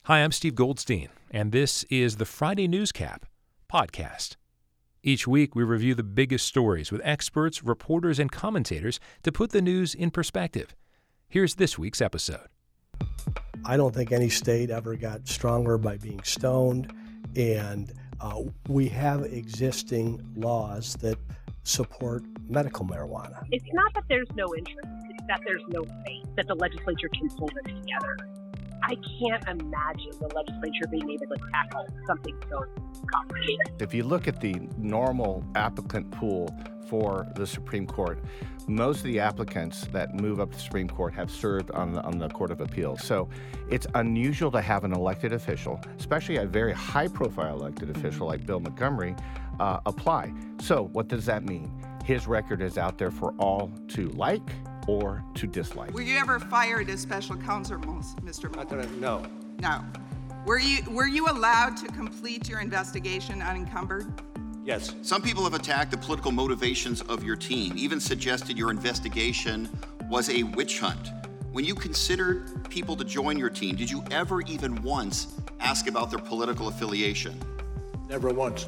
Hi, I'm Steve Goldstein, and this is the Friday Newscap podcast. Each week, we review the biggest stories with experts, reporters, and commentators to put the news in perspective. Here's this week's episode. I don't think any state ever got stronger by being stoned, and we have existing laws that support medical marijuana. It's not that there's no interest, it's that there's no faith that the legislature can pull this together. I can't imagine the legislature being able to tackle something so complicated. If you look at the normal applicant pool for the Supreme Court, most of the applicants that move up to the Supreme Court have served on the Court of Appeals. So it's unusual to have an elected official, especially a very high-profile elected official like Bill Montgomery, apply. So what does that mean? His record is out there for all to like or to dislike. Were you ever fired as special counsel, Mr. Mueller? No. No. Were you allowed to complete your investigation unencumbered? Yes. Some people have attacked the political motivations of your team, even suggested your investigation was a witch hunt. When you considered people to join your team, did you ever even once ask about their political affiliation? Never once.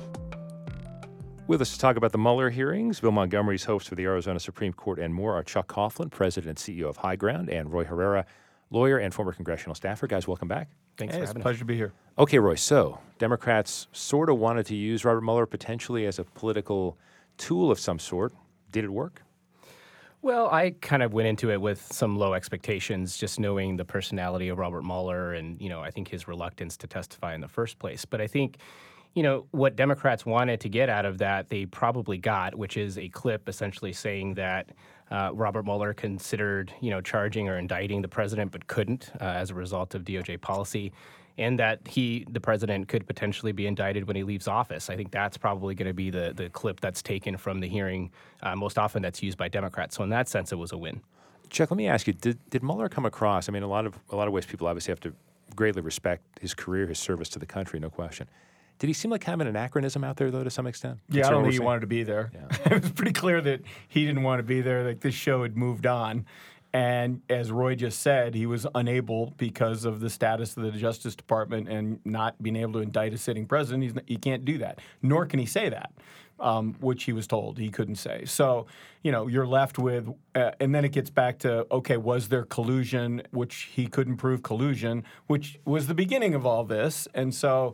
With us to talk about the Mueller hearings, Bill Montgomery's host for the Arizona Supreme Court and more are Chuck Coughlin, President and CEO of High Ground, and Roy Herrera, lawyer and former congressional staffer. Guys, welcome back. Thanks for having us. It's a pleasure to be here. Okay, Roy, so Democrats sort of wanted to use Robert Mueller potentially as a political tool of some sort. Did it work? Well, I kind of went into it with some low expectations, just knowing the personality of Robert Mueller and, I think his reluctance to testify in the first place. But I think what Democrats wanted to get out of that, they probably got, which is a clip essentially saying that Robert Mueller considered, charging or indicting the president, but couldn't as a result of DOJ policy, and that the president could potentially be indicted when he leaves office. I think that's probably going to be the clip that's taken from the hearing. Most often that's used by Democrats. So in that sense, it was a win. Chuck, let me ask you, did Mueller come across, in a lot of ways people obviously have to greatly respect his career, his service to the country, no question. Did he seem like kind of an anachronism out there, though, to some extent? Yeah, I don't think he wanted to be there. Yeah. It was pretty clear that he didn't want to be there. Like, this show had moved on. And as Roy just said, he was unable because of the status of the Justice Department and not being able to indict a sitting president. He can't do that, nor can he say that, which he was told he couldn't say. So, you're left with, and then it gets back to, okay, was there collusion, which he couldn't prove collusion, which was the beginning of all this. And so,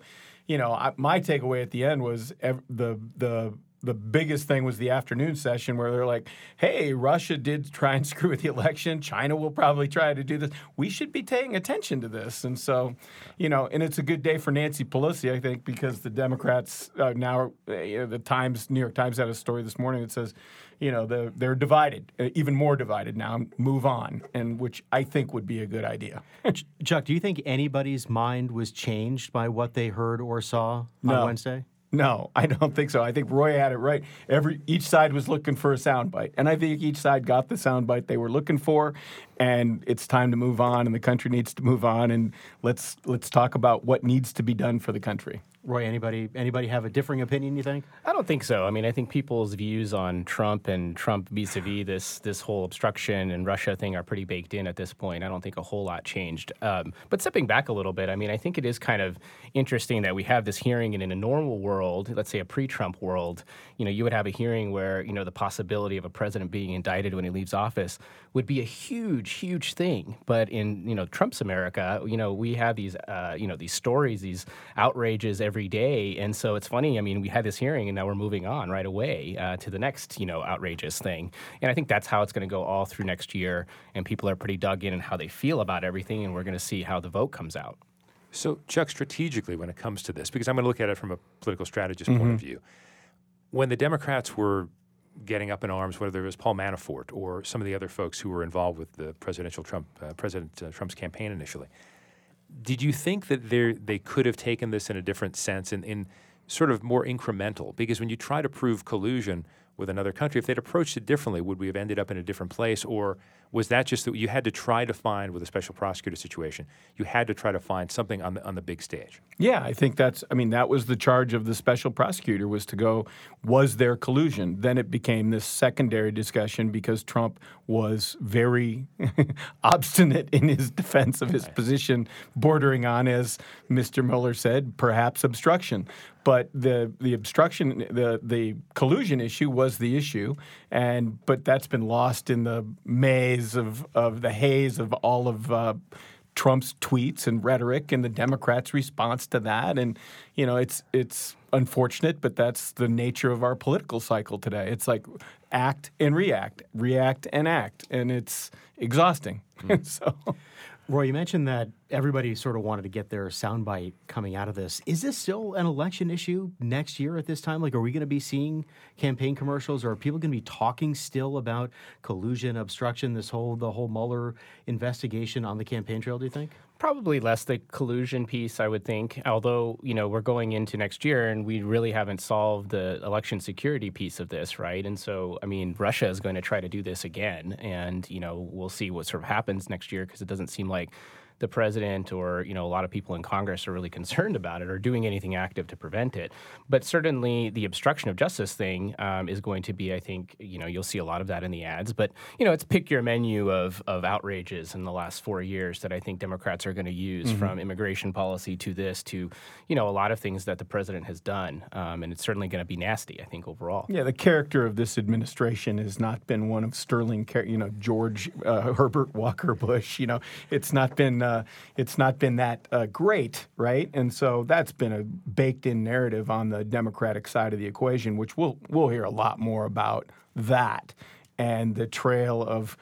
my takeaway at the end was the biggest thing was the afternoon session where they're like, hey, Russia did try and screw with the election. China will probably try to do this. We should be paying attention to this. And so, and it's a good day for Nancy Pelosi, I think, because the Democrats now, the New York Times had a story this morning that says, they're divided, even more divided now, move on, and which I think would be a good idea. Chuck, do you think anybody's mind was changed by what they heard or saw on Wednesday? No, I don't think so. I think Roy had it right. Each side was looking for a soundbite, and I think each side got the soundbite they were looking for. And it's time to move on, and the country needs to move on. And let's talk about what needs to be done for the country. Roy, anybody have a differing opinion, you think? I don't think so. I think people's views on Trump and Trump vis-a-vis this whole obstruction and Russia thing are pretty baked in at this point. I don't think a whole lot changed. But stepping back a little bit, I think it is kind of interesting that we have this hearing, and in a normal world, let's say a pre-Trump world, you would have a hearing where, the possibility of a president being indicted when he leaves office would be a huge thing. But in, Trump's America, we have these, these stories, these outrages every day. And so it's funny. We had this hearing and now we're moving on right away to the next, outrageous thing. And I think that's how it's going to go all through next year. And people are pretty dug in how they feel about everything. And we're going to see how the vote comes out. So, Chuck, strategically, when it comes to this, because I'm going to look at it from a political strategist point of view, when the Democrats were getting up in arms, whether it was Paul Manafort or some of the other folks who were involved with the President Trump's campaign initially, did you think that they could have taken this in a different sense, in sort of more incremental? Because when you try to prove collusion with another country, if they'd approached it differently, would we have ended up in a different place? Or Was that just that you had to try to find, with a special prosecutor situation, you had to try to find something on the big stage? Yeah, I think that was the charge of the special prosecutor, was to go, was there collusion? Then it became this secondary discussion because Trump was very obstinate in his defense of his position, bordering on, as Mr. Mueller said, perhaps obstruction. But the obstruction, the collusion issue was the issue, but that's been lost in the maze of the haze of all of Trump's tweets and rhetoric and the Democrats' response to that. And it's unfortunate, but that's the nature of our political cycle today. It's like act and react and act, and it's exhausting. So. Roy, you mentioned that everybody sort of wanted to get their soundbite coming out of this. Is this still an election issue next year at this time? Like, are we going to be seeing campaign commercials, or are people going to be talking still about collusion, obstruction, the whole Mueller investigation on the campaign trail, do you think? Probably less the collusion piece, I would think, although, we're going into next year and we really haven't solved the election security piece of this, right? And so, Russia is going to try to do this again, and, we'll see what sort of happens next year, because it doesn't seem like the president or, a lot of people in Congress are really concerned about it or doing anything active to prevent it. But certainly the obstruction of justice thing is going to be, I think, you'll see a lot of that in the ads. But, it's pick your menu of outrages in the last 4 years that I think Democrats are going to use, from immigration policy to this to, a lot of things that the president has done. And it's certainly going to be nasty, I think, overall. Yeah, the character of this administration has not been one of sterling, George Herbert Walker Bush. It's not been that great, right? And so that's been a baked-in narrative on the Democratic side of the equation, which we'll hear a lot more about that, and the trail of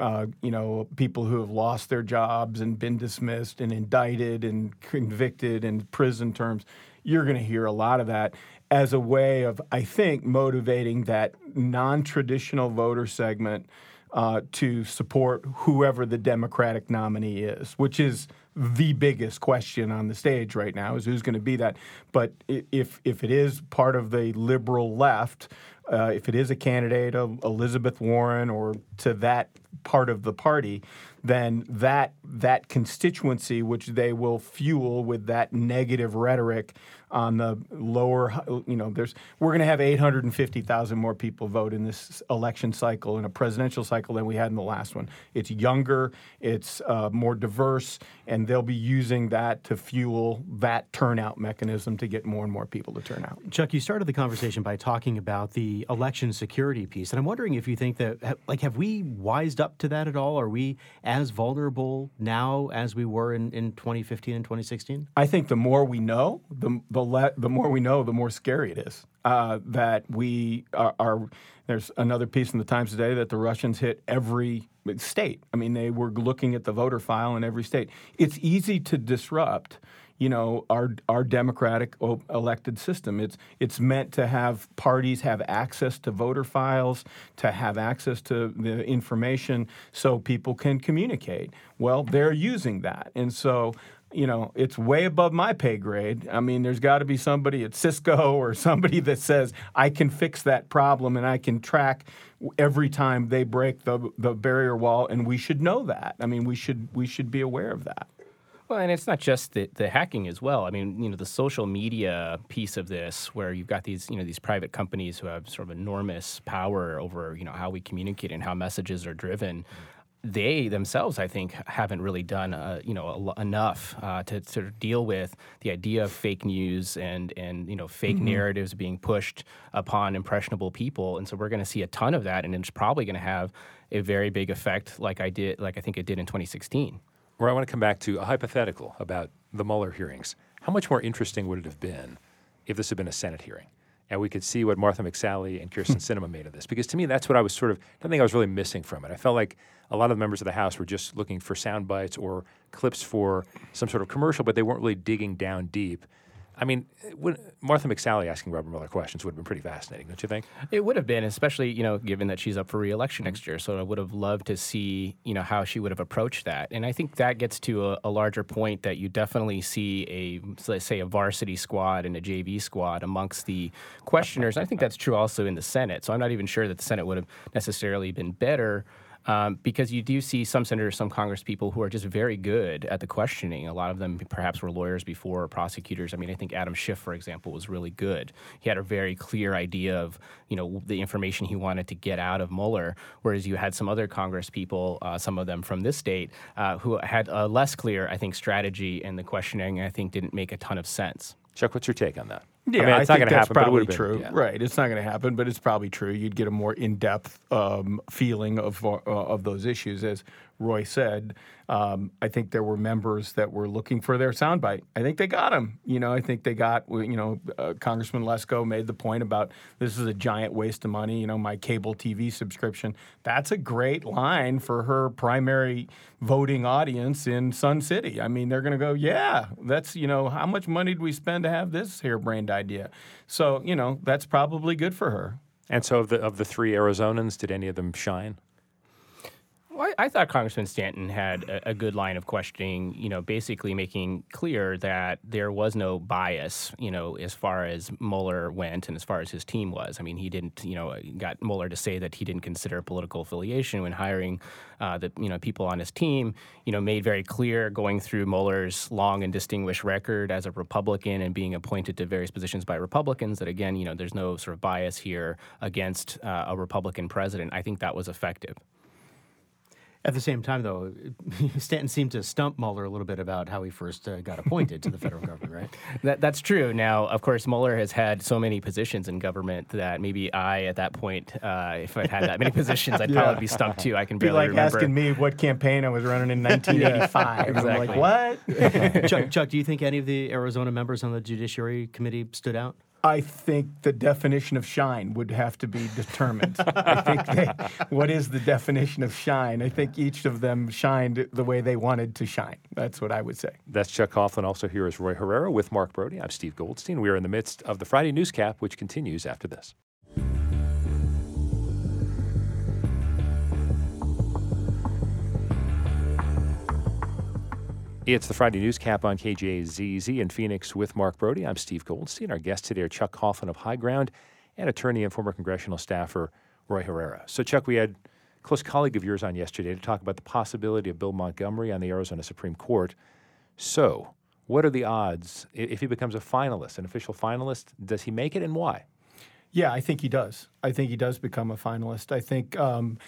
people who have lost their jobs and been dismissed and indicted and convicted and prison terms. You're going to hear a lot of that as a way of, I think, motivating that non-traditional voter segment to support whoever the Democratic nominee is, which is the biggest question on the stage right now, is who's going to be that. But if it is part of the liberal left, if it is a candidate of Elizabeth Warren or to that part of the party, then that constituency, which they will fuel with that negative rhetoric on the lower, we're going to have 850,000 more people vote in this election cycle, in a presidential cycle, than we had in the last one. It's younger, it's more diverse, and they'll be using that to fuel that turnout mechanism to get more and more people to turn out. Chuck, you started the conversation by talking about the election security piece, and I'm wondering if you think that, have we wised up to that at all? Are we as vulnerable now as we were in 2015 and 2016? I think the more we know, the more we know, the more scary it is. That we are. There's another piece in the Times today that the Russians hit every state. They were looking at the voter file in every state. It's easy to disrupt, our democratic elected system. It's meant to have parties have access to voter files, to have access to the information so people can communicate. Well, they're using that. And so, it's way above my pay grade. There's got to be somebody at Cisco or somebody that says, I can fix that problem and I can track every time they break the barrier wall, and we should know that. We should be aware of that. Well, and it's not just the hacking as well. The social media piece of this, where you've got these private companies who have sort of enormous power over, how we communicate and how messages are driven. They themselves, I think, haven't really done, enough to sort of deal with the idea of fake news and fake narratives being pushed upon impressionable people. And so we're going to see a ton of that, and it's probably going to have a very big effect, like I think it did in 2016. Where I want to come back to a hypothetical about the Mueller hearings. How much more interesting would it have been if this had been a Senate hearing, and we could see what Martha McSally and Kyrsten Sinema made of this? Because to me, that's what I was I think I was really missing from it. I felt like a lot of the members of the House were just looking for sound bites or clips for some sort of commercial, but they weren't really digging down deep. Martha McSally asking Robert Mueller questions would have been pretty fascinating, don't you think? It would have been, especially, given that she's up for re-election next year. So I would have loved to see, how she would have approached that. And I think that gets to a larger point that you definitely see let's say a varsity squad and a JV squad amongst the questioners. I think that's true also in the Senate. So I'm not even sure that the Senate would have necessarily been better because you do see some senators, some Congress people who are just very good at the questioning. A lot of them perhaps were lawyers before, or prosecutors. I mean, I think Adam Schiff, for example, was really good. He had a very clear idea of, the information he wanted to get out of Mueller, whereas you had some other Congress people, some of them from this state, who had a less clear, I think, strategy in the questioning, and I think didn't make a ton of sense. Chuck, what's your take on that? Yeah, I mean, it's not going to happen, probably but it would have true. been. Yeah. Right, it's not going to happen, but it's probably true. You'd get a more in-depth feeling of those issues. As Roy said, I think there were members that were looking for their soundbite. I think they got him. I think they got, Congressman Lesko made the point about this is a giant waste of money, my cable TV subscription. That's a great line for her primary voting audience in Sun City. I mean, they're going to go, yeah, that's, how much money did we spend to have this harebrained idea? So, that's probably good for her. And so of the three Arizonans, did any of them shine? Well, I thought Congressman Stanton had a good line of questioning, basically making clear that there was no bias, as far as Mueller went and as far as his team was. I mean, he didn't, got Mueller to say that he didn't consider political affiliation when hiring the people on his team, made very clear going through Mueller's long and distinguished record as a Republican and being appointed to various positions by Republicans that, again, there's no sort of bias here against a Republican president. I think that was effective. At the same time, though, Stanton seemed to stump Mueller a little bit about how he first got appointed to the federal government, right? That's true. Now, of course, Mueller has had so many positions in government that maybe I, at that point, if I'd had that many positions, I'd probably be stumped too. I can barely remember. Asking me what campaign I was running in 1985. Exactly. I'm like, what? Chuck, do you think any of the Arizona members on the Judiciary Committee stood out? I think the definition of shine would have to be determined. I think what is the definition of shine? I think each of them shined the way they wanted to shine. That's what I would say. That's Chuck Coughlin. Also here is Roy Herrera with Mark Brody. I'm Steve Goldstein. We are in the midst of the Friday Newscap, which continues after this. It's the Friday Newscap on KJZZ in Phoenix with Mark Brody. I'm Steve Goldstein. Our guests today are Chuck Coughlin of High Ground and attorney and former congressional staffer Roy Herrera. So, Chuck, we had a close colleague of yours on yesterday to talk about the possibility of Bill Montgomery on the Arizona Supreme Court. So, what are the odds if he becomes a finalist, an official finalist? Does he make it, and why? Yeah, I think he does. I think he does become a finalist. I think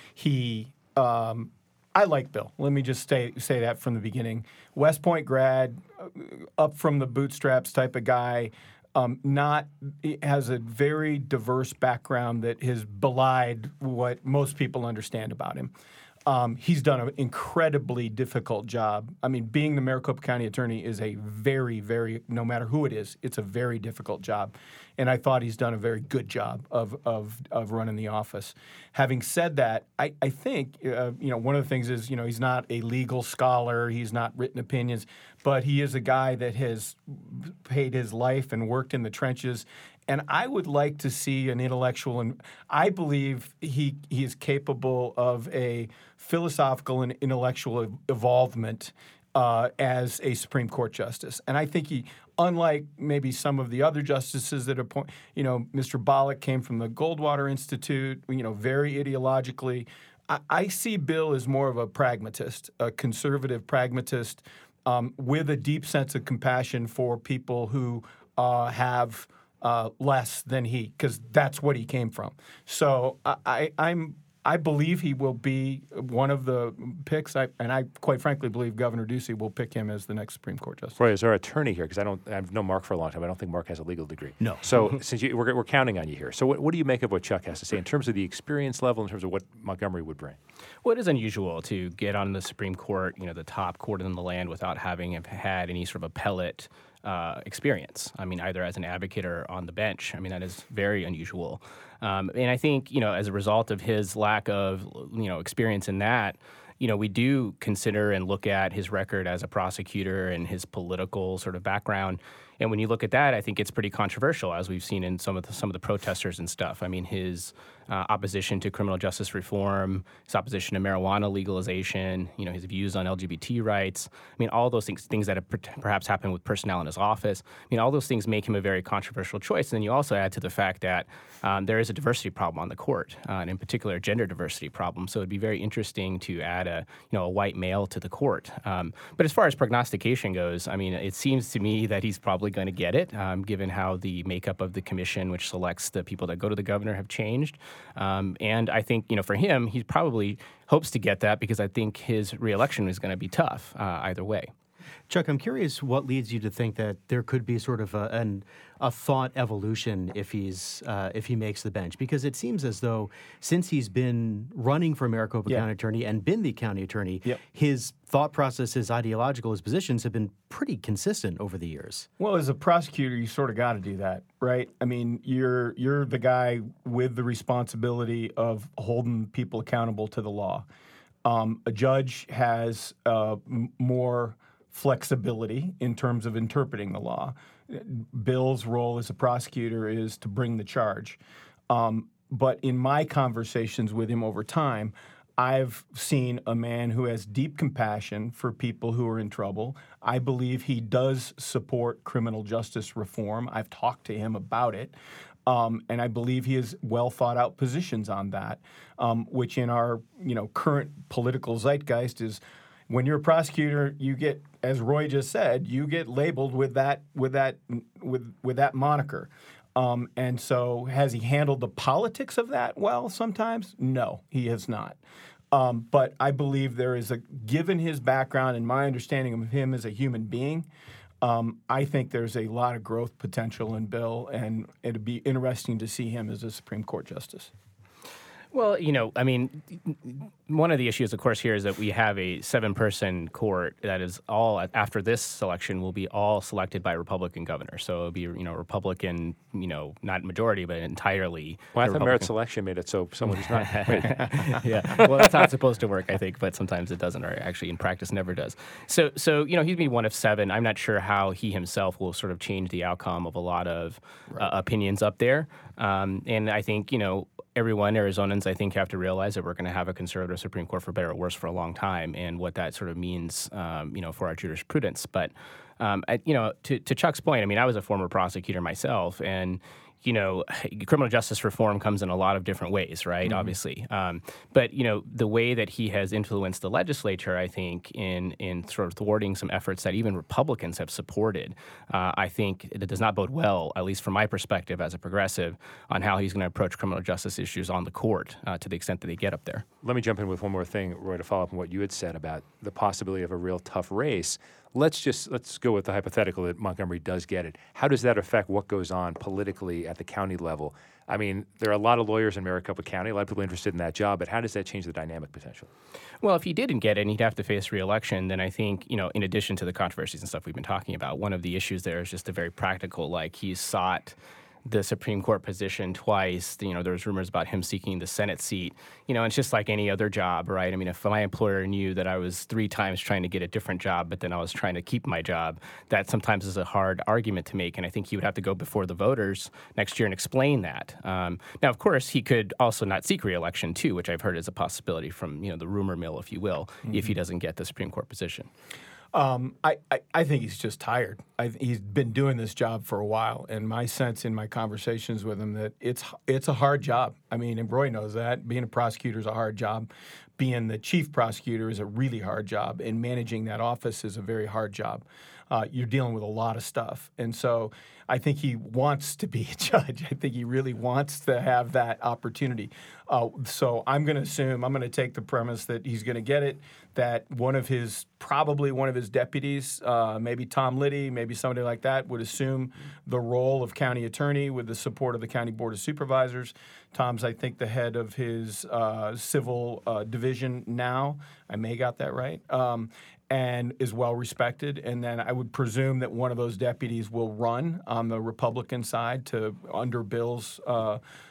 I like Bill. Let me just say that from the beginning. West Point grad, up from the bootstraps type of guy, has a very diverse background that has belied what most people understand about him. He's done an incredibly difficult job. I mean, being the Maricopa County attorney is a very, very, no matter who it is, it's a very difficult job. And I thought he's done a very good job of running the office. Having said that, I think, one of the things is, he's not a legal scholar. He's not written opinions, but he is a guy that has paid his life and worked in the trenches. And I would like to see an intellectual, and I believe he is capable of a philosophical and intellectual evolvement as a Supreme Court justice. And I think he, unlike maybe some of the other justices that appoint, Mr. Bollock came from the Goldwater Institute, very ideologically. I see Bill as more of a pragmatist, a conservative pragmatist with a deep sense of compassion for people who have less than he, because that's what he came from. So I believe he will be one of the picks, and I quite frankly believe Governor Ducey will pick him as the next Supreme Court justice. Roy, is our attorney here? Because I've known Mark for a long time. I don't think Mark has a legal degree. No. So since we're counting on you here, so what do you make of what Chuck has to say in terms of the experience level, in terms of what Montgomery would bring? Well, it is unusual to get on the Supreme Court, the top court in the land, without having had any sort of appellate experience. I mean, either as an advocate or on the bench. I mean, that is very unusual. And I think, as a result of his lack of, experience in that, we do consider and look at his record as a prosecutor and his political sort of background. And when you look at that, I think it's pretty controversial, as we've seen in some of the protesters and stuff. I mean, his opposition to criminal justice reform, his opposition to marijuana legalization, his views on LGBT rights. I mean, all those things that have perhaps happened with personnel in his office. I mean, all those things make him a very controversial choice. And then you also add to the fact that there is a diversity problem on the court, and in particular, a gender diversity problem. So it'd be very interesting to add a white male to the court. But as far as prognostication goes, I mean, it seems to me that he's probably going to get it, given how the makeup of the commission, which selects the people that go to the governor, have changed. And I think, for him, he probably hopes to get that because I think his reelection is going to be tough either way. Chuck, I'm curious what leads you to think that there could be sort of a thought evolution if he makes the bench, because it seems as though since he's been running for Maricopa County Attorney and been the county attorney, his thought process, his ideological, his positions have been pretty consistent over the years. Well, as a prosecutor, you sort of got to do that, right? I mean, you're the guy with the responsibility of holding people accountable to the law. A judge has more flexibility in terms of interpreting the law. Bill's role as a prosecutor is to bring the charge. But in my conversations with him over time, I've seen a man who has deep compassion for people who are in trouble. I believe he does support criminal justice reform. I've talked to him about it. And I believe he has well thought out positions on that, which in our current political zeitgeist is, when you're a prosecutor, you get, as Roy just said, you get labeled with that moniker. And so has he handled the politics of that well sometimes? No, he has not. But I believe there is given his background and my understanding of him as a human being, I think there's a lot of growth potential in Bill, and it'd be interesting to see him as a Supreme Court justice. Well, I mean, one of the issues, of course, here is that we have a 7-person court that is all, after this selection, will be all selected by Republican governors. So it'll be, Republican, not majority, but entirely. Well, I thought merit selection made it so someone who's not. Yeah, well, that's how it's supposed to work, I think, but sometimes it doesn't, or actually in practice never does. So he's be one of 7. I'm not sure how he himself will sort of change the outcome of a lot of opinions up there. And I think, everyone, Arizonans, I think, have to realize that we're going to have a conservative Supreme Court, for better or worse, for a long time, and what that sort of means, for our jurisprudence. But, to Chuck's point, I mean, I was a former prosecutor myself, and criminal justice reform comes in a lot of different ways, right? Mm-hmm. Obviously. But, the way that he has influenced the legislature, I think, in sort of thwarting some efforts that even Republicans have supported, I think it does not bode well, at least from my perspective as a progressive, on how he's going to approach criminal justice issues on the court to the extent that they get up there. Let me jump in with one more thing, Roy, to follow up on what you had said about the possibility of a real tough race. Let's go with the hypothetical that Montgomery does get it. How does that affect what goes on politically at the county level? I mean, there are a lot of lawyers in Maricopa County, a lot of people interested in that job, but how does that change the dynamic potentially? Well, if he didn't get it and he'd have to face re-election, then I think, in addition to the controversies and stuff we've been talking about, one of the issues there is just a very practical, he's sought the Supreme Court position twice. There was rumors about him seeking the Senate seat. It's just like any other job, right? I mean, if my employer knew that I was 3 times trying to get a different job, but then I was trying to keep my job, that sometimes is a hard argument to make. And I think he would have to go before the voters next year and explain that. Now, of course, he could also not seek re-election too, which I've heard is a possibility from, the rumor mill, if you will, if he doesn't get the Supreme Court position. I think he's just tired. He's been doing this job for a while, and my sense in my conversations with him that it's a hard job. I mean, and Roy knows that. Being a prosecutor is a hard job. Being the chief prosecutor is a really hard job, and managing that office is a very hard job. You're dealing with a lot of stuff, and so I think he wants to be a judge. I think he really wants to have that opportunity. So I'm going to take the premise that he's going to get it, that probably one of his deputies, maybe Tom Liddy, maybe somebody like that, would assume the role of county attorney with the support of the County Board of Supervisors. Tom's, I think, the head of his civil division now. I may got that right. And is well respected. And then I would presume that one of those deputies will run on the Republican side under Bill's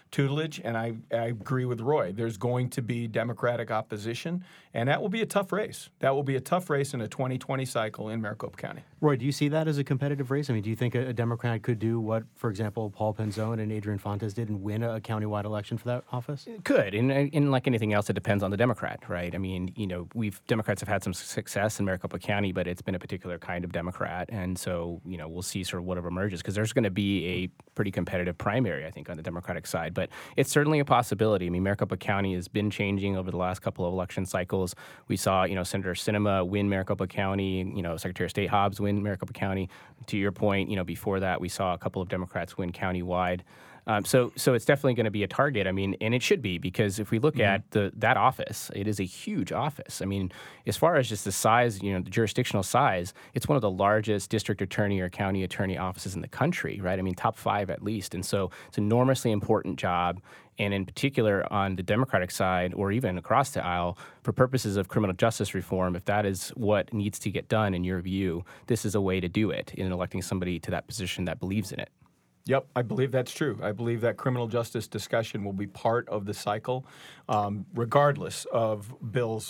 tutelage, and I agree with Roy. There's going to be Democratic opposition, and that will be a tough race. That will be a tough race in a 2020 cycle in Maricopa County. Roy, do you see that as a competitive race? I mean, do you think a Democrat could do what, for example, Paul Penzone and Adrian Fontes did and win a countywide election for that office? It could, and like anything else, it depends on the Democrat, right? I mean, Democrats have had some success in Maricopa County, but it's been a particular kind of Democrat, and so we'll see sort of whatever emerges, because there's going to be a pretty competitive primary, I think, on the Democratic side. But it's certainly a possibility. I mean, Maricopa County has been changing over the last couple of election cycles. We saw, Senator Sinema win Maricopa County, Secretary of State Hobbs win Maricopa County. To your point, before that, we saw a couple of Democrats win countywide. So it's definitely going to be a target. I mean, and it should be, because if we look at that office, it is a huge office. I mean, as far as just the size, the jurisdictional size, it's one of the largest district attorney or county attorney offices in the country, right? I mean, top 5 at least. And so it's an enormously important job. And in particular, on the Democratic side, or even across the aisle, for purposes of criminal justice reform, if that is what needs to get done in your view, this is a way to do it in electing somebody to that position that believes in it. Yep, I believe that's true. I believe that criminal justice discussion will be part of the cycle, regardless of Bill's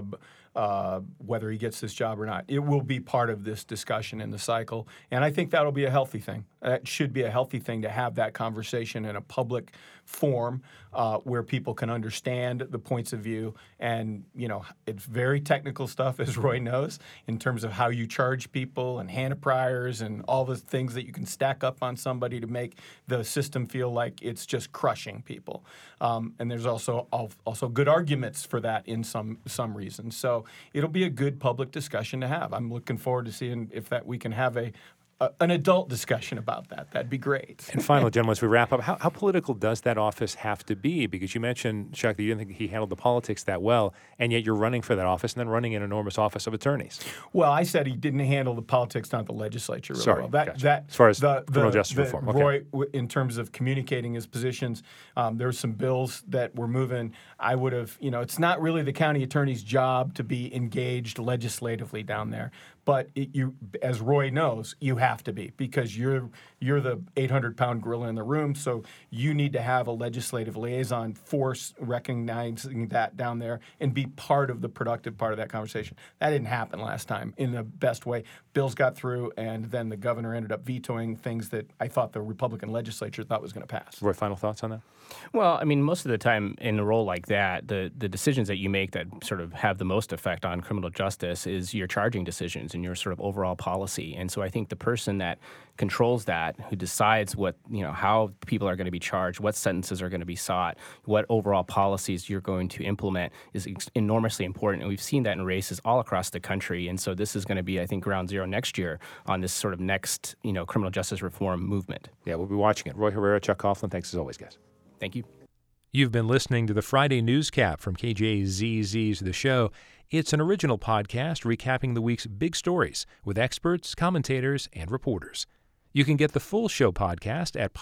whether he gets this job or not. It will be part of this discussion in the cycle, and I think that'll be a healthy thing. It should be a healthy thing to have that conversation in a public forum where people can understand the points of view. And, it's very technical stuff, as Roy knows, in terms of how you charge people and Hannah priors and all the things that you can stack up on somebody to make the system feel like it's just crushing people. And there's also good arguments for that in some reasons. So it'll be a good public discussion to have. I'm looking forward to seeing if we can have an adult discussion about that. That'd be great. And finally, gentlemen, as we wrap up, how political does that office have to be? Because you mentioned, Chuck, that you didn't think he handled the politics that well, and yet you're running for that office and then running an enormous office of attorneys. Well, I said he didn't handle the politics, not the legislature really well. Gotcha. As far as criminal justice reform. Okay. Roy, in terms of communicating his positions, there were some bills that were moving. I would have, it's not really the county attorney's job to be engaged legislatively down there. But as Roy knows, you have to be, because you're the 800-pound gorilla in the room. So you need to have a legislative liaison force recognizing that down there and be part of the productive part of that conversation. That didn't happen last time in the best way. Bills got through, and then the governor ended up vetoing things that I thought the Republican legislature thought was going to pass. Roy, final thoughts on that? Well, I mean, most of the time in a role like that, the decisions that you make that sort of have the most effect on criminal justice is your charging decisions and your sort of overall policy. And so I think the person that controls that, who decides what, how people are going to be charged, what sentences are going to be sought, what overall policies you're going to implement is enormously important. And we've seen that in races all across the country. And so this is going to be, I think, ground zero next year on this sort of next, criminal justice reform movement. Yeah, we'll be watching it. Roy Herrera, Chuck Coughlin, thanks as always, guys. Thank you. You've been listening to the Friday Newscap from KJZZ's The Show. It's an original podcast recapping the week's big stories with experts, commentators, and reporters. You can get the full show podcast at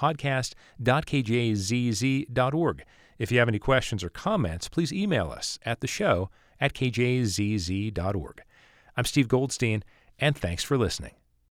podcast.kjzz.org. If you have any questions or comments, please email us at theshow@kjzz.org. I'm Steve Goldstein, and thanks for listening.